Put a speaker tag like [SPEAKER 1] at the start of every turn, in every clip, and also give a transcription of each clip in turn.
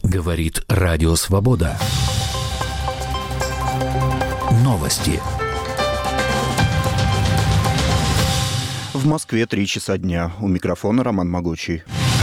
[SPEAKER 1] Говорит Радио Свобода. Новости.
[SPEAKER 2] В Москве 3 часа дня. У микрофона Роман Могучий.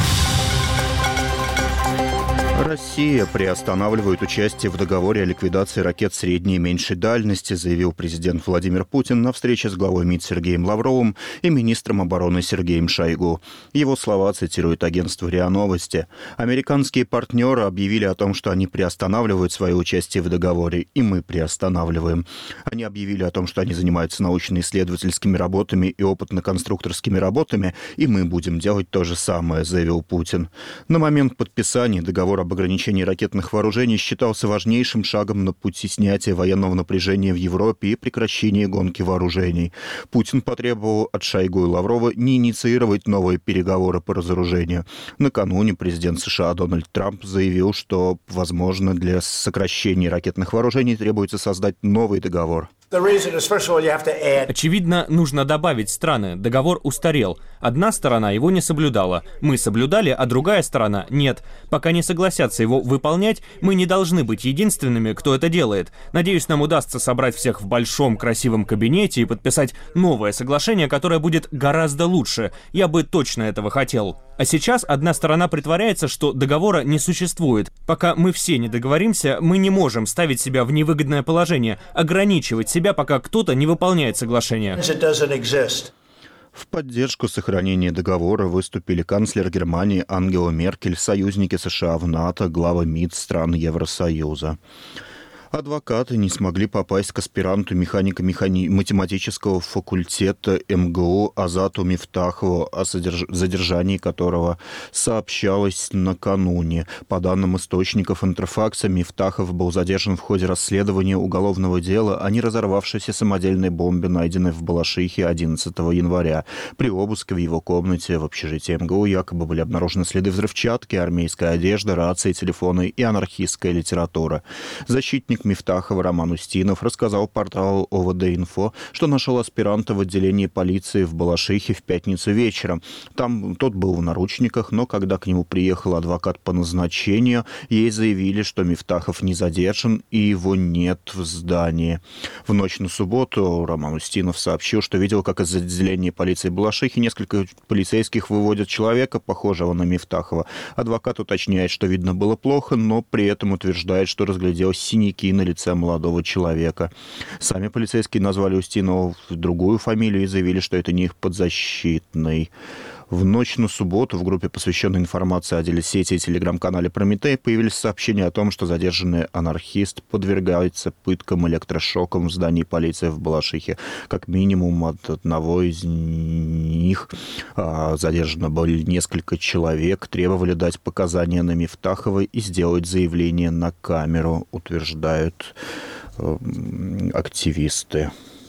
[SPEAKER 2] Россия приостанавливает участие в договоре о ликвидации ракет средней и меньшей дальности, заявил президент Владимир Путин на встрече с главой МИД Сергеем Лавровым и министром обороны Сергеем Шойгу. Его слова цитирует агентство РИА Новости. Американские партнеры объявили о том, что они приостанавливают свое участие в договоре, и мы приостанавливаем. Они объявили о том, что они занимаются научно-исследовательскими работами и опытно-конструкторскими работами, и мы будем делать то же самое, заявил Путин. На момент подписания договора об ограничении ракетных вооружений считался важнейшим шагом на пути снятия военного напряжения в Европе и прекращения гонки вооружений. Путин потребовал от Шойгу и Лаврова не инициировать новые переговоры по разоружению. Накануне президент США Дональд Трамп заявил, что, возможно, для сокращения ракетных вооружений требуется создать новый договор.
[SPEAKER 3] Очевидно, нужно добавить страны. Договор устарел. Одна сторона его не соблюдала. Мы соблюдали, а другая сторона нет. Пока не согласятся его выполнять, мы не должны быть единственными, кто это делает. Надеюсь, нам удастся собрать всех в большом красивом кабинете и подписать новое соглашение, которое будет гораздо лучше. Я бы точно этого хотел. А сейчас одна сторона притворяется, что договора не существует. Пока мы все не договоримся, мы не можем ставить себя в невыгодное положение, ограничивать себя, пока кто-то не выполняет соглашение.
[SPEAKER 2] В поддержку сохранения договора выступили канцлер Германии Ангела Меркель, союзники США в НАТО, главы МИД стран Евросоюза. Адвокаты не смогли попасть к аспиранту математического факультета МГУ Азату Мифтахову, о задержании которого сообщалось накануне. По данным источников Интерфакса, Мифтахов был задержан в ходе расследования уголовного дела о неразорвавшейся самодельной бомбе, найденной в Балашихе 11 января. При обыске в его комнате в общежитии МГУ якобы были обнаружены следы взрывчатки, армейская одежда, рации, телефоны и анархистская литература. Защитник Мифтахова Роман Устинов рассказал порталу ОВД-Инфо, что нашел аспиранта в отделении полиции в Балашихе в пятницу вечером. Там тот был в наручниках, но когда к нему приехал адвокат по назначению, ей заявили, что Мифтахов не задержан и его нет в здании. В ночь на субботу Роман Устинов сообщил, что видел, как из отделения полиции Балашихи несколько полицейских выводят человека, похожего на Мифтахова. Адвокат уточняет, что видно было плохо, но при этом утверждает, что разглядел синяки на лице молодого человека. Сами полицейские назвали Устинова другую фамилию и заявили, что это не их подзащитный. В ночь на субботу в группе, посвященной информации о деле сети и телеграм-канале «Прометей», появились сообщения о том, что задержанный анархист подвергается пыткам, электрошокам в здании полиции в Балашихе. Как минимум от одного из них задержано были несколько человек, требовали дать показания на Мифтахова и сделать заявление на камеру, утверждают активисты.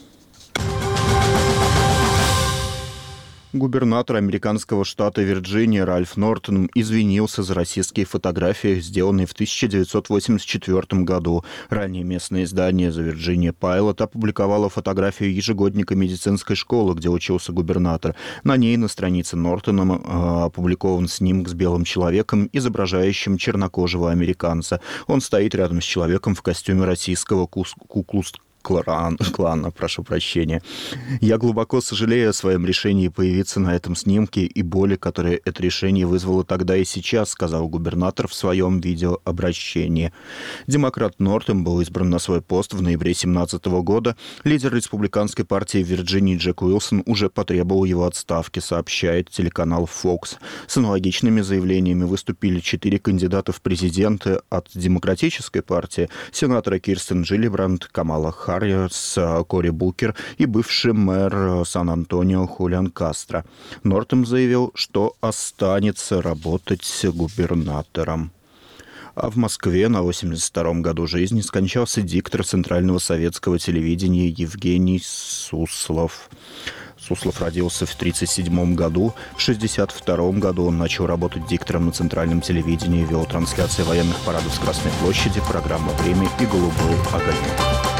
[SPEAKER 2] Губернатор американского штата Вирджиния Ральф Нортон извинился за российские фотографии, сделанные в 1984 году. Ранее местное издание The Virginia Pilot опубликовало фотографию ежегодника медицинской школы, где учился губернатор. На ней на странице Нортона опубликован снимок с белым человеком, изображающим чернокожего американца. Он стоит рядом с человеком в костюме российского клана, прошу прощения. Я глубоко сожалею о своем решении появиться на этом снимке и боли, которые это решение вызвало тогда и сейчас, сказал губернатор в своем видеообращении. Демократ Нортон был избран на свой пост в ноябре 2017 года. Лидер республиканской партии в Вирджинии Джек Уилсон уже потребовал его отставки, сообщает телеканал Fox. С аналогичными заявлениями выступили 4 кандидата в президенты от демократической партии: сенаторы Кирстен Джиллибранд, Камала Харрис, Кори Букер и бывший мэр Сан-Антонио Хулиан Кастро. Нортон заявил, что останется работать губернатором. А в Москве на 82-м году жизни скончался диктор Центрального советского телевидения Евгений Суслов. Суслов родился в 1937 году. В 1962 году он начал работать диктором на Центральном телевидении, вел трансляции военных парадов с Красной площади, программа «Время» и «Голубой огонек».